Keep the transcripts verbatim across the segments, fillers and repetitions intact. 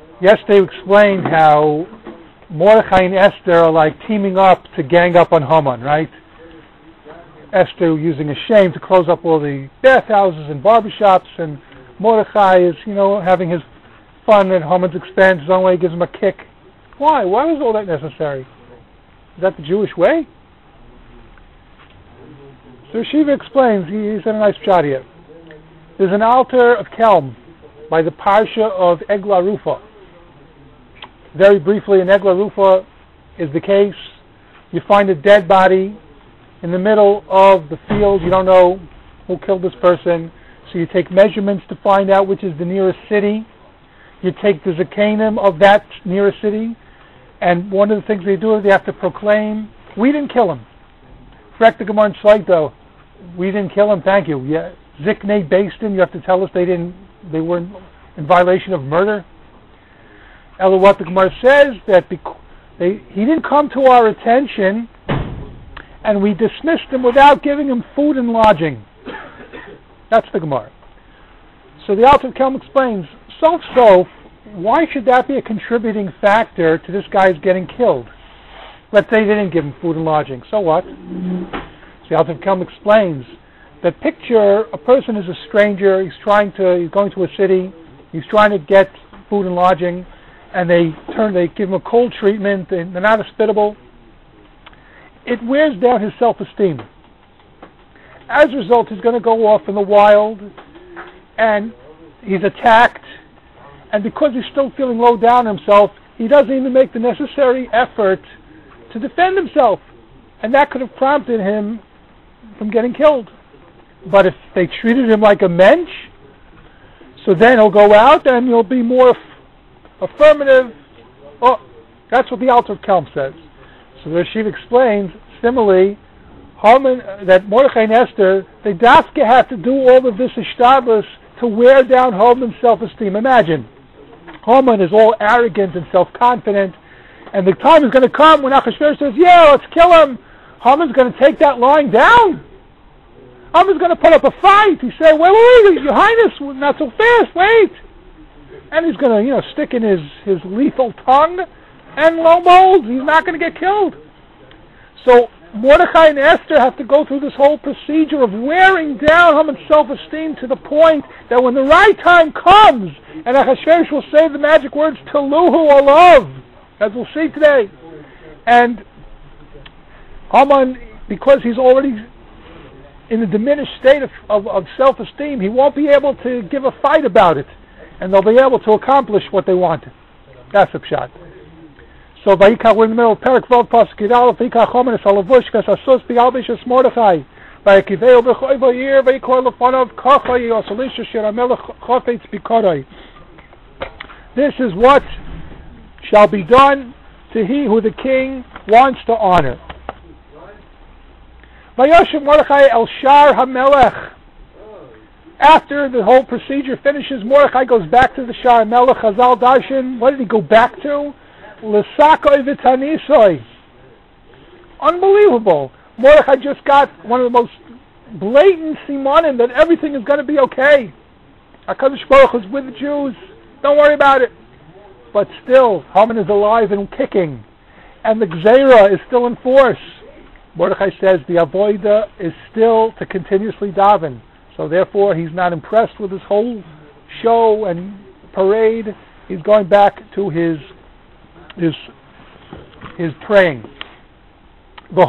Yesterday we explained how Mordechai and Esther are like teaming up to gang up on Haman, right? Esther using a shame to close up all the bathhouses and barbershops, and Mordechai is, you know, having his fun at Haman's expense. His own way, gives him a kick. Why? Why was all that necessary? Is that the Jewish way? So Shiva explains, he, he's done a nice shot here. There's an altar of Kelm by the Parsha of Egla Rufa. Very briefly, in Egla Rufa is the case. You find a dead body in the middle of the field. You don't know who killed this person. So you take measurements to find out which is the nearest city. You take the Zakanim of that nearest city. And one of the things they do is they have to proclaim, we didn't kill him. Correct the Gemara in Slaito. We didn't kill him, thank you. Yeah, Ziknei Beistin, you have to tell us they didn't, they were in, in violation of murder. Ella, what the Gemara says, that bec- they, he didn't come to our attention, and we dismissed him without giving him food and lodging. That's the Gemara. So the Alter of Kelm explains, so so, why should that be a contributing factor to this guy's getting killed? Let's say they didn't give him food and lodging. So what? So the Alter of Kelm explains that picture a person is a stranger. He's trying to. He's going to a city. He's trying to get food and lodging, and they turn. They give him a cold treatment. They're not hospitable. It wears down his self-esteem. As a result, he's going to go off in the wild, and he's attacked. And because he's still feeling low down himself, he doesn't even make the necessary effort to defend himself. And that could have prompted him from getting killed. But if they treated him like a mensch, so then he'll go out and he'll be more f- affirmative. Oh, that's what the Alter of Kelm says. So the Shiva explains, similarly, Haman, that Mordechai and Esther, they dafka have to do all of this ishtadlus to wear down Haman's self-esteem. Imagine, Haman is all arrogant and self-confident, and the time is going to come when Achashverosh says, yeah, let's kill him. Haman's going to take that lying down. Haman's going to put up a fight. He say, wait, wait, wait, Your Highness, not so fast, wait. And he's going to, you know, stick in his, his lethal tongue, and lo and behold, he's not going to get killed. So Mordechai and Esther have to go through this whole procedure of wearing down Haman's self-esteem to the point that when the right time comes, and Achashverosh will say the magic words, Teluhu Olav, as we'll see today, and Haman, because he's already in a diminished state of, of, of self-esteem, he won't be able to give a fight about it, and they'll be able to accomplish what they wanted. That's a pshat. So Vayikach, we're in the middle of Perak Vav Pasuk Yidal, Vayikach Haman es halavush kasasus bi'albish es Mordechai, Vayikiveu b'choy v'yir v'yikor lefanov kachai yosalisha shiramelech chofetz b'koroi. This is what shall be done to he who the king wants to honor. Vayoshev Mordechai el Shar HaMelech. After the whole procedure finishes, Mordechai goes back to the Shar HaMelech. Chazal Darshan, what did he go back to? L'sakoi v'tanisoi. Unbelievable. Mordechai just got one of the most blatant simanim that everything is going to be okay. HaKadosh Baruch Hu is with the Jews. Don't worry about it. But still, Haman is alive and kicking. And the Gzeira is still in force. Mordechai says the avoida is still to continuously daven. So therefore, he's not impressed with this whole show and parade. He's going back to his his his praying. He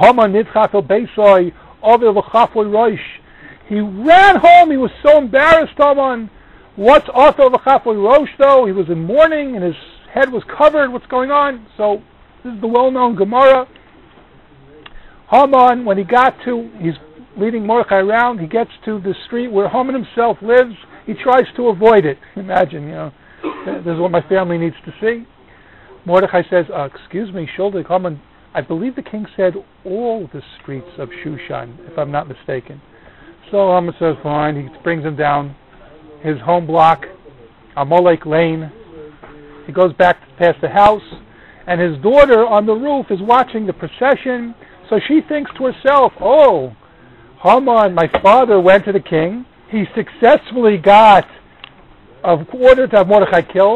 ran home. He was so embarrassed. Haman. What's Othel v'chafoi rosh though? He was in mourning and his head was covered. What's going on? So this is the well-known Gemara. Haman, when he got to, he's leading Mordechai around, he gets to the street where Haman himself lives. He tries to avoid it. Imagine, you know, this is what my family needs to see. Mordechai says, uh, excuse me, Shuldik, Haman, I believe the king said all the streets of Shushan, if I'm not mistaken. So Haman says, fine. He brings him down his home block, Amalek Lane. He goes back past the house, and his daughter on the roof is watching the procession. So she thinks to herself, oh, Haman, my father, went to the king. He successfully got an order to have Mordechai killed,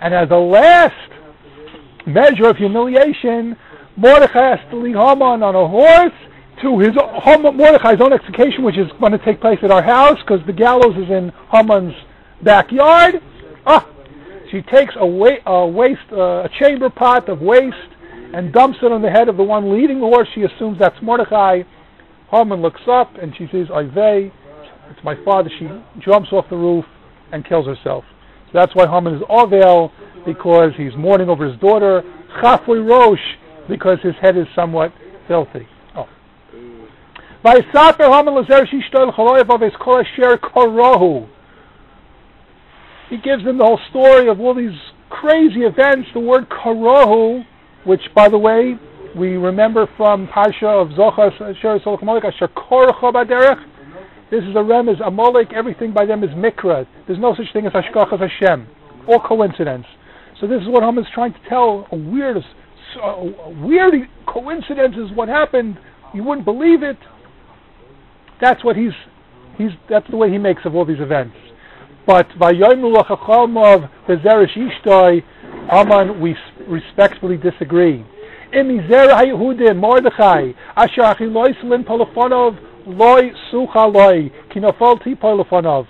And as a last measure of humiliation, Mordechai has to lead Haman on a horse to his Haman, Mordechai's own execution, which is going to take place at our house because the gallows is in Haman's backyard. Ah, she takes a, wa- a waste, uh, a chamber pot of waste, and dumps it on the head of the one leading the horse. She assumes that's Mordechai. Haman looks up and she sees Oivei. It's my father. She jumps off the roof and kills herself. So that's why Haman is Ovel, because he's mourning over his daughter. Chafui Rosh, because his head is somewhat filthy. Oh. Vaysaper Haman l'zer shishto l'chaloyev aves kol asher korohu. He gives them the whole story of all these crazy events. The word korohu, which, by the way, we remember from Parsha of Zochas, Asher Solach Amalek, Asher Korcha Baderech. This is a remez, Amalek, everything by them is mikra. There's no such thing as Hashkachas Hashem, or coincidence. So this is what Haman's trying to tell, a weird, a weird coincidence is what happened. You wouldn't believe it. That's what he's, he's, that's the way he makes of all these events. But Vayoymu Lachachalmov Bezeresh Ishtoi, Haman, we respectfully disagree. Imizera Yehudim Mordechai Asher Achilois Lin Polofonov Loi Sucha Loi Kinofol Ti Polofonov.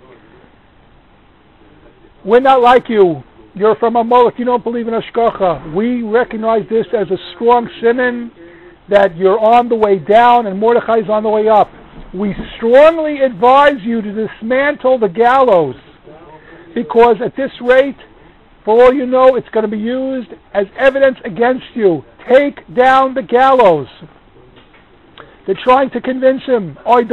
We're not like you. You're from Amalek. You don't believe in Hashgacha. We recognize this as a strong simon that you're on the way down and Mordechai is on the way up. We strongly advise you to dismantle the gallows, because at this rate, for all you know, it's going to be used as evidence against you. Take down the gallows. They're trying to convince him. King,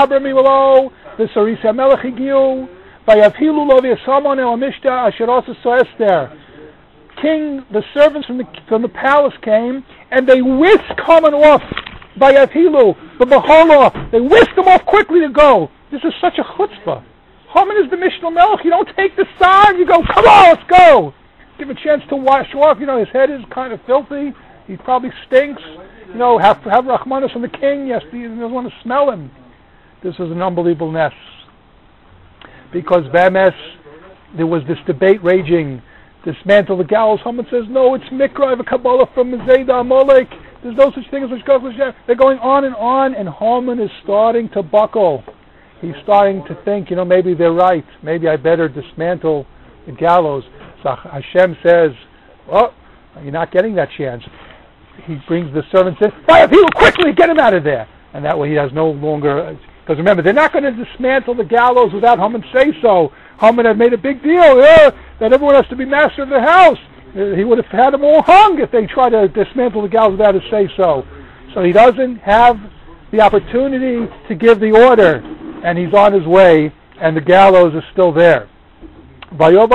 the servants from the, from the palace came, and they whisked Haman off by Avhilu, the Beholah. They whisked him off quickly to go. This is such a chutzpah. Haman is the Mishnah Melech. You don't take the sign. You go, come on, let's go. Give him a chance to wash off. You know, his head is kind of filthy. He probably stinks. You know, have have Rachmanis from the king. Yes, he doesn't want to smell him. This is an unbelievable mess. Because Bemes, there was this debate raging. Dismantle the gallows. Haman says, no, it's Mikra. I have a Kabbalah from Zayda Amalek. There's no such thing as Hashgacha Hashem. They're going on and on, and Haman is starting to buckle. He's starting to think, you know, maybe they're right. Maybe I better dismantle the gallows. So Hashem says, oh, you're not getting that chance. He brings the servants in. Fire people, quickly, get him out of there. And that way he has no longer... Because remember, they're not going to dismantle the gallows without Haman say so. Haman had made a big deal yeah, that everyone has to be master of the house. He would have had them all hung if they tried to dismantle the gallows without his say so. So he doesn't have the opportunity to give the order, and he's on his way, and the gallows is still there. By the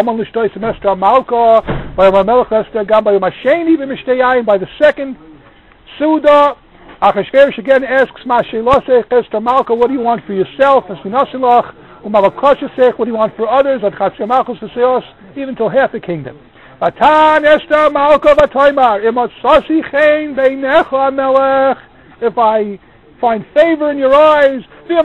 second Suda, Achashverosh again asks Esther Malka, what do you want for yourself? What do you want for others? Even till half the kingdom. Vatan Esther Malka Vataymar, if I find favor in your eyes,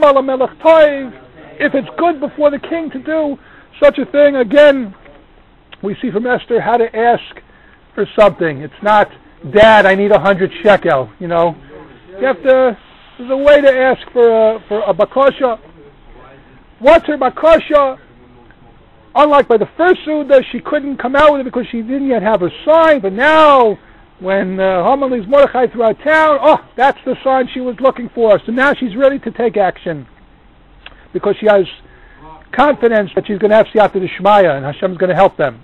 if it's good before the king to do such a thing, again, we see from Esther how to ask for something. It's not, Dad, I need a hundred shekel, you know. You have to, there's a way to ask for a, for a bakosha. What's her bakosha? Unlike by the first Suda, she couldn't come out with it because she didn't yet have her sign, but now, when uh, Haman leaves Mordechai throughout town, oh, that's the sign she was looking for. So now she's ready to take action, because she has confidence that she's going to have siyata d'shmaya, and Hashem's going to help them.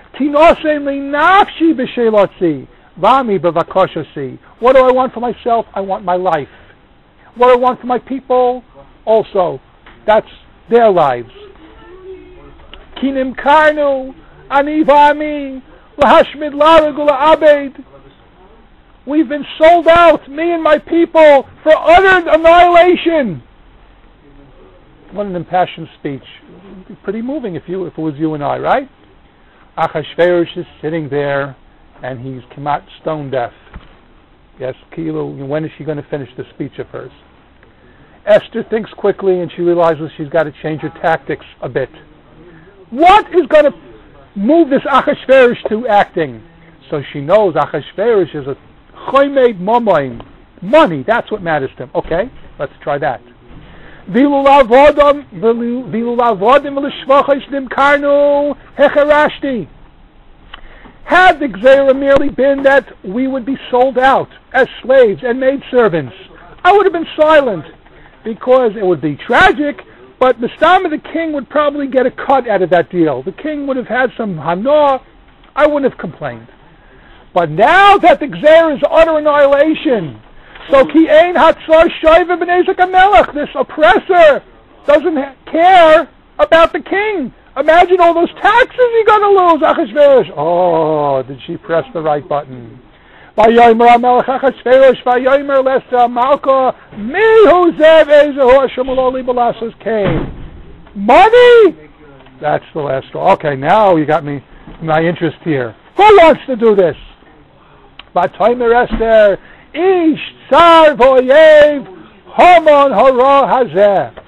What do I want for myself? I want my life. What do I want for my people? Also, that's their lives. Kinim karnu, ani v'ami, lahashmid laragula abed. We've been sold out, me and my people, for utter annihilation. What an impassioned speech. It would be pretty moving if you, if it was you and I, right? Achashverosh is sitting there, and he's come out stone deaf. Yes, Kilo, when is she going to finish the speech of hers? Esther thinks quickly, and she realizes she's got to change her tactics a bit. What is going to... move this Achashverosh to acting. So she knows Achashverosh is a choymed momoin, money. That's what matters to him. Okay, let's try that. Vilu lavodam, vilu lavodim v'lishvachos nimkarnu hecharashti. Had the Gzeira merely been that we would be sold out as slaves and maidservants, I would have been silent, because it would be tragic, but Mistama the king would probably get a cut out of that deal. The king would have had some hana. I wouldn't have complained. But now that the Gzeira is utter annihilation, so ki ein hatzar shoyve b'nei HaMelech, this oppressor doesn't ha- care about the king. Imagine all those taxes you're going to lose, Achashverosh. Oh, did she press the right button? Vayomer HaMelech Achashverosh, vayomer lesta malka, mihu zev ezehu Hashem aloli b'lasos came. Money? That's the last straw. Okay, now you got me, my interest here. Who wants to do this? Vatomer Esther, ish tsar voyev, Haman hara hazeh.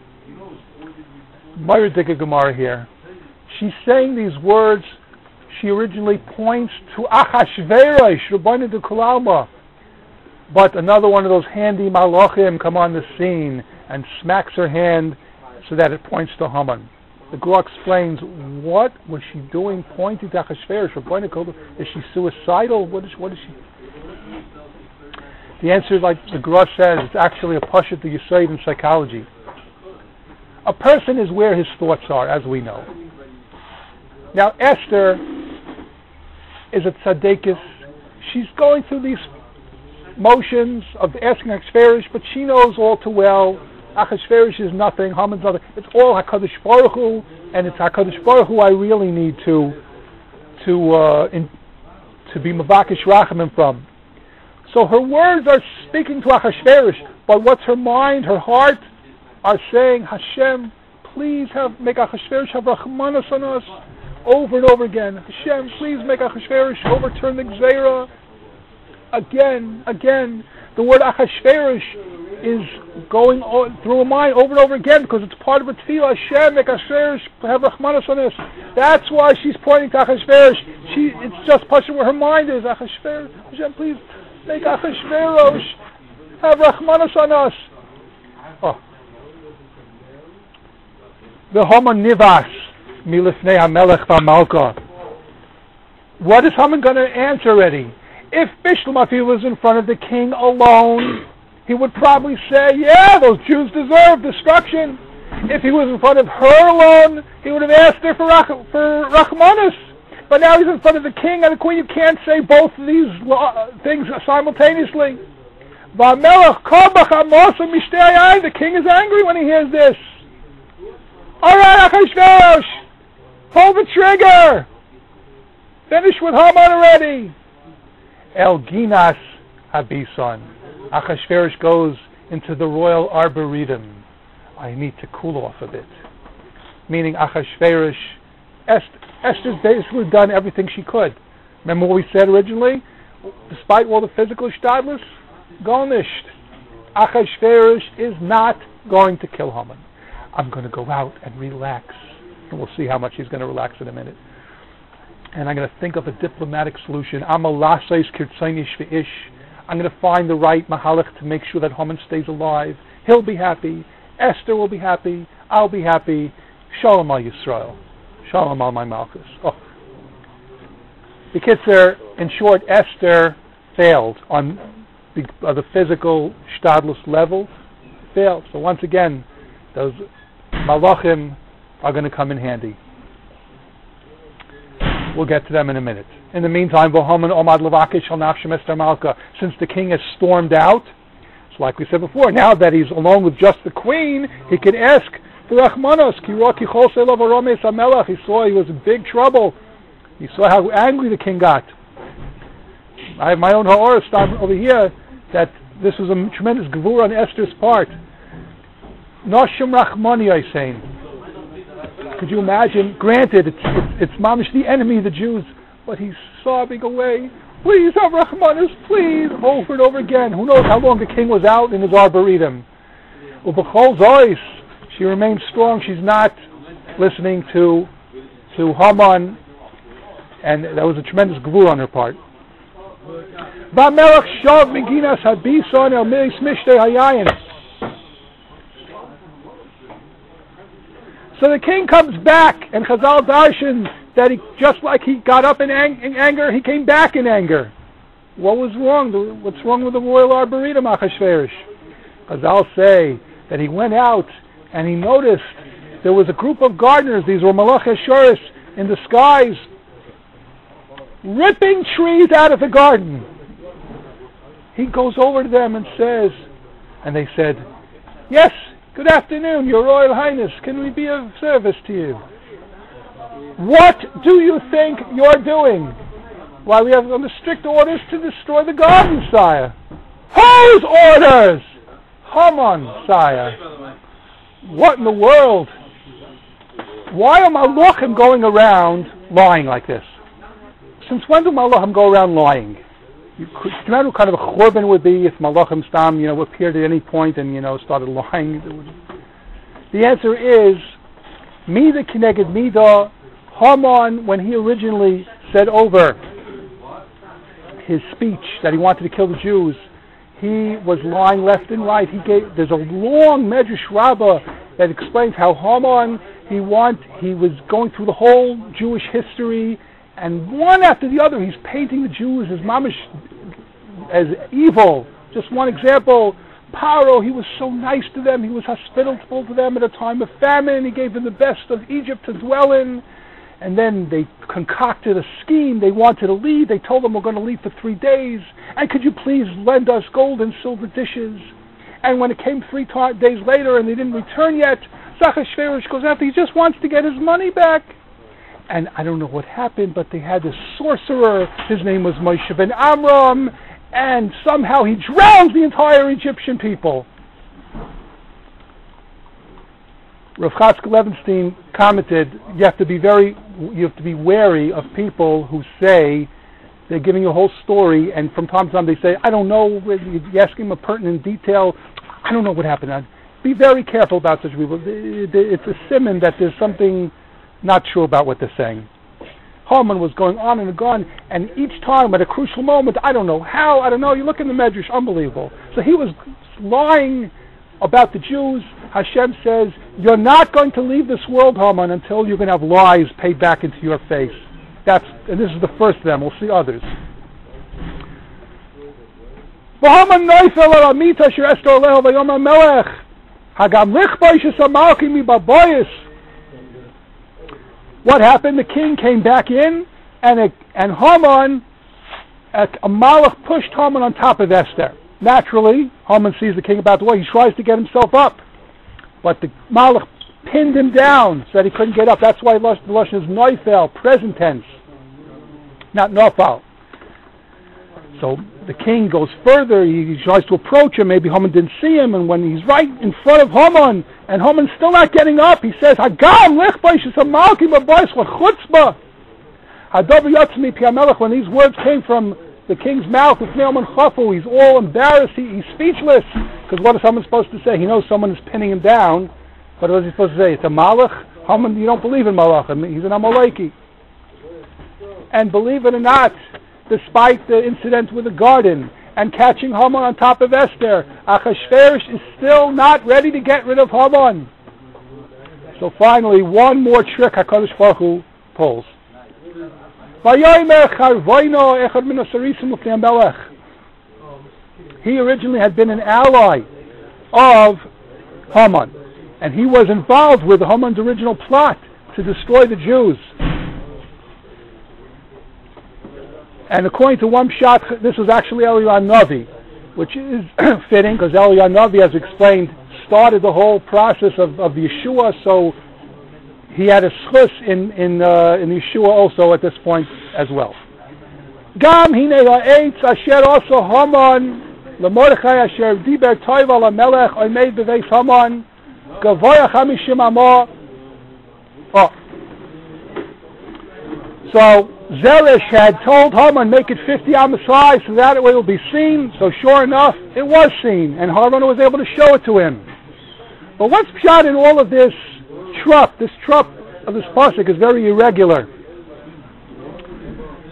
Myra Dika Gemara here. She's saying these words. She originally points to Achashverosh, Rabbeinu de Kulalma. But another one of those handy malachim come on the scene and smacks her hand so that it points to Haman. The Gra explains, what was she doing pointing to Achashverosh? Rabbeinu de Kulalma, is she suicidal? What is, what is she? The answer, like the Gra says, it's actually a pashut the Yesod in psychology. A person is where his thoughts are, as we know. Now, Esther is a tzaddikus. She's going through these motions of asking Achashverosh, but she knows all too well Achashverosh is nothing, Haman's nothing. It's all HaKadosh Baruch Hu, and it's HaKadosh Baruch Hu I really need to to uh, in, to be Mavakish Rachamim from. So her words are speaking to Achashverosh, but what's her mind, her heart, are saying, Hashem, please have make Achashverosh have Rachmanos on us, over and over again. Hashem, please make Achashverosh overturn the Gzeira. Again, again. The word Achashverosh is going through her mind over and over again because it's part of a tefillah. Hashem, make Achashverosh have Rachmanos on us. That's why she's pointing to Achashverosh. She, it's just pushing where her mind is. Achashverosh, Hashem, please make Achashverosh have Rachmanos on us. Oh. The Haman nivas milifnei hamelech v'malka. What is Haman going to answer already? If Bishlam Afi was in front of the king alone, he would probably say, yeah, those Jews deserve destruction. If he was in front of her alone, he would have asked her for, Rach- for Rachmanis. But now he's in front of the king and the queen. You can't say both of these lo- things simultaneously. The king is angry when he hears this. All right, Achashverosh, pull the trigger. Finish with Haman already. El Ginas Habison. Achashverosh goes into the royal arboretum. I need to cool off a bit. Meaning Achashverosh, Est- Esther's basically done everything she could. Remember what we said originally? Despite all the physical shtadlus, Gonisht. Achashverosh is not going to kill Haman. I'm going to go out and relax. And we'll see how much he's going to relax in a minute. And I'm going to think of a diplomatic solution. I'm a lasais kirtzaynish ve'ish. I'm going to find the right mahalach to make sure that Haman stays alive. He'll be happy. Esther will be happy. I'll be happy. Shalom al Yisrael. Shalom al my malchus. Oh. The Kitzer, in short, Esther failed on the, uh, the physical shtadlus level. Failed. So once again, those malachim are going to come in handy. We'll get to them in a minute. In the meantime, Vohaman Omad Levakish al Nafshem Esther Malka, since the king has stormed out, so like we said before, now that he's alone with just the queen, he can ask for Rachmanos, Kiroki Chosei Lavaromes Amelach. He saw he was in big trouble. He saw how angry the king got. I have my own ha'orah stop over here that this was a tremendous gevura on Esther's part. Noshim Rachmani, I say. Could you imagine? Granted, it's, it's, it's mamish the enemy of the Jews, but he's sobbing away. Please have Rachmanis, please, over and over again. Who knows how long the king was out in his arboretum. Ubechol Zois, she remains strong. She's not listening to to Haman And that was a tremendous gvura on her part. V'hamelech shav meginas habison el miris mishtei hayayin. So the king comes back, and Chazal darshan that he, just like he got up in, ang- in anger, he came back in anger. What was wrong? What's wrong with the royal arboretum, Achashverosh? Chazal say that he went out and he noticed there was a group of gardeners, these were Malach Eshoris, in the skies, ripping trees out of the garden. He goes over to them and says, and they said, "Yes, good afternoon, Your Royal Highness. Can we be of service to you?" "What do you think you're doing?" "Why, we have under strict orders to destroy the garden, sire." "Whose orders?" "Haman, sire." What in the world? Why are Malachim going around lying like this? Since when do Malachim go around lying? You could, do you know what kind of a churban would be if Malachim Stam, you know, appeared at any point and, you know, started lying? The answer is, Mida Kineged Mida. Haman, when he originally said over his speech that he wanted to kill the Jews, he was lying left and right. He gave, there's a long Medrash Rabbah that explains how Haman, he want, he was going through the whole Jewish history, and one after the other, he's painting the Jews as mamish, as evil. Just one example, Paro, he was so nice to them, he was hospitable to them at a time of famine, he gave them the best of Egypt to dwell in, and then they concocted a scheme. They wanted to leave. They told them, "We're going to leave for three days, and could you please lend us gold and silver dishes?" And when it came three ta- days later and they didn't return yet, Achashverosh goes after, he just wants to get his money back. And I don't know what happened, but they had this sorcerer, his name was Moshe ben Amram, and somehow he drowns the entire Egyptian people. Rav Chatzkel Levenstein commented, you have to be very, you have to be wary of people who say they're giving you a whole story, and from time to time they say, "I don't know," you ask him a pertinent detail, "I don't know what happened." Be very careful about such people. It's a siman that there's something not true about what they're saying. Haman was going on and on, and each time at a crucial moment, I don't know how, I don't know, you look in the Medrash, unbelievable. So he was lying about the Jews. Hashem says, "You're not going to leave this world, Haman, until you're going to have lies paid back into your face." That's, and this is the first of them. We'll see others. What happened? The king came back in, and it, and Haman, a Malach pushed Haman on top of Esther. Naturally, Haman sees the king about the way. He tries to get himself up, but the Malach pinned him down so that he couldn't get up. That's why the Lashon is Neufel, present tense, not Nofal. So the king goes further. He tries to approach him. Maybe Haman didn't see him, and when he's right in front of Haman, and Haman's still not getting up, he says, "Hagam lech b'ishes hamalki b'bois l'chutzba." Hadover yatzmi piamelech. When these words came from the king's mouth, it's Haman chafu. He's all embarrassed. He, he's speechless. Because what is Haman supposed to say? He knows someone is pinning him down. But what is he supposed to say? It's a malach. Haman, you don't believe in malachim. He's an Amaleki. And believe it or not, despite the incident with the garden and catching Haman on top of Esther, Achashverosh is still not ready to get rid of Haman. So finally, one more trick HaKadosh Baruch Hu pulls. He originally had been an ally of Haman, and he was involved with Haman's original plot to destroy the Jews. And according to one shot, this was actually Eliyahu Navi, which is fitting because Eliyahu Navi, as explained, started the whole process of, of the Yeshua, so he had a schus in in uh, in Yeshua also at this point as well. Gam hinei ha'etz asher also Haman leMordechai asher diber toiv al hamelech oimed beveis Haman gavoya chamishim amo. Oh, so Zeresh had told Haman, make it fifty amos high, so that way it will be seen. So sure enough, it was seen, and Haman was able to show it to him. But what's shot in all of this trup, this trup of this pasuk is very irregular.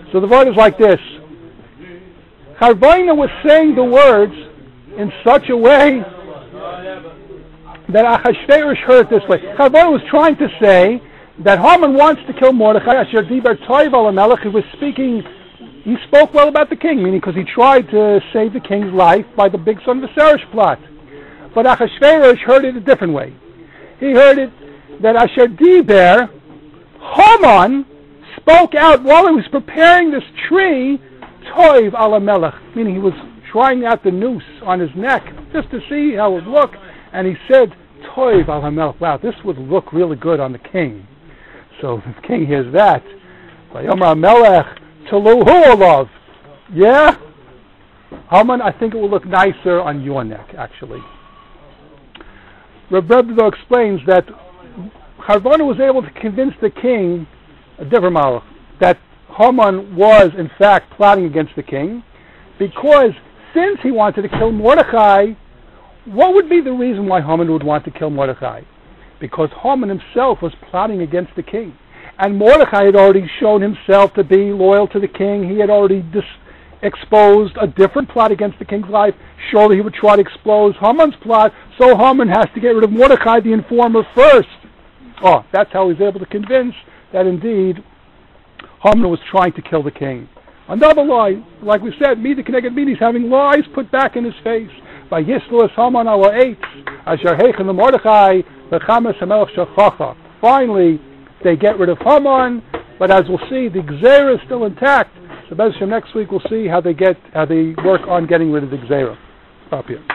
So the word is like this. Charvoina was saying the words in such a way that Achashverosh heard this way. Charvoina was trying to say that Haman wants to kill Mordechai. Asher diber toiv al HaMelech. He was speaking, he spoke well about the king, meaning because he tried to save the king's life by the big son Viserys plot. But Achashverosh heard it a different way. He heard it that Asher diber, Haman spoke out while he was preparing this tree, toiv al HaMelech, meaning he was trying out the noose on his neck just to see how it would look, and he said, toiv al HaMelech, wow, this would look really good on the king. So the king hears that. Vayomer HaMelech Toluhu alav. Yeah? Haman, I think it will look nicer on your neck, actually. Reb Rebbe explains that Charvoina was able to convince the king, a different malach, that Haman was, in fact, plotting against the king, because since he wanted to kill Mordechai, what would be the reason why Haman would want to kill Mordechai? Because Haman himself was plotting against the king. And Mordechai had already shown himself to be loyal to the king. He had already dis- exposed a different plot against the king's life. Surely he would try to expose Haman's plot, so Haman has to get rid of Mordechai, the informer, first. Oh, that's how he was able to convince that indeed Haman was trying to kill the king. Another lie, like we said, Mida Keneged Mida, he's having lies put back in his face. By Yislu es Haman our eight, Asher Heichen the Mordechai, Bechames HaMelech Shachacha. Finally, they get rid of Haman, but as we'll see, the Gzeira is still intact. So Bez Hashem, next week we'll see how they get how they work on getting rid of the Gzeira. Stop here.